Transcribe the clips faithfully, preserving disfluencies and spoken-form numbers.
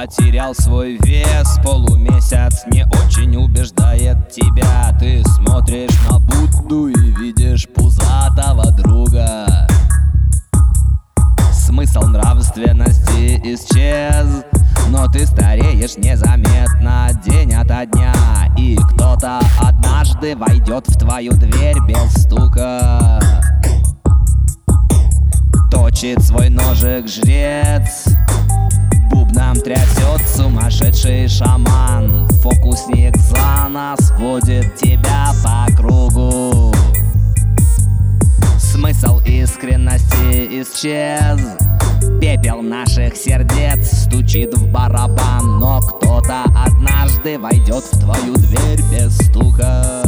Потерял свой вес, полумесяц не очень убеждает тебя. Ты смотришь на Будду и видишь пузатого друга. Смысл нравственности исчез, но ты стареешь незаметно день ото дня. И кто-то однажды войдет в твою дверь без стука. Точит свой ножик жрец, бубном трясет сумасшедший шаман. Фокусник за нас водит тебя по кругу. Смысл искренности исчез, пепел наших сердец стучит в барабан. Но кто-то однажды войдет в твою дверь без стука.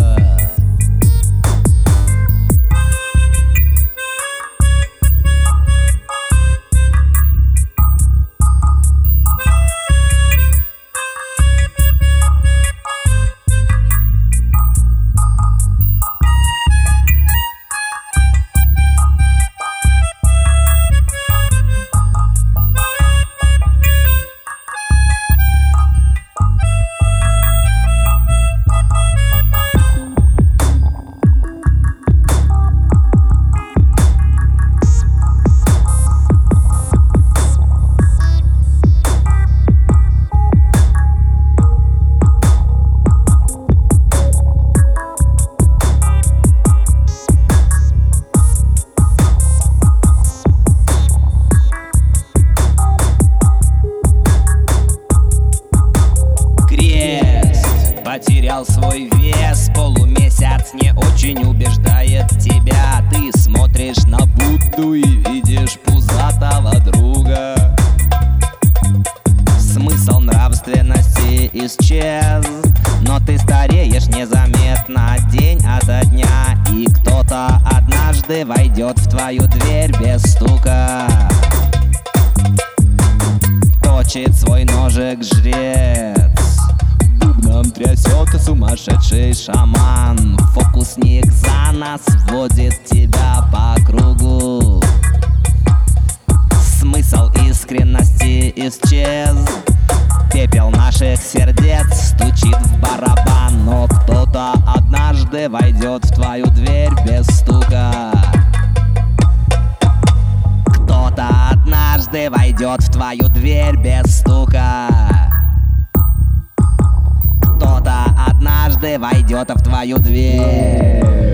Потерял свой вес, полумесяц не очень убеждает тебя. Ты смотришь на Будду и видишь пузатого друга. Смысл нравственности исчез, но ты стареешь незаметно день ото дня. И кто-то однажды войдет в твою дверь без стука. Точит свой ножик жрец, бубном трясет сумасшедший шаман. Фокусник за нас водит тебя по кругу. Смысл искренности исчез, пепел наших сердец стучит в барабан. Но кто-то однажды войдет в твою дверь без стука. Кто-то однажды войдет в твою дверь без стука. Кто-то однажды войдет в твою дверь.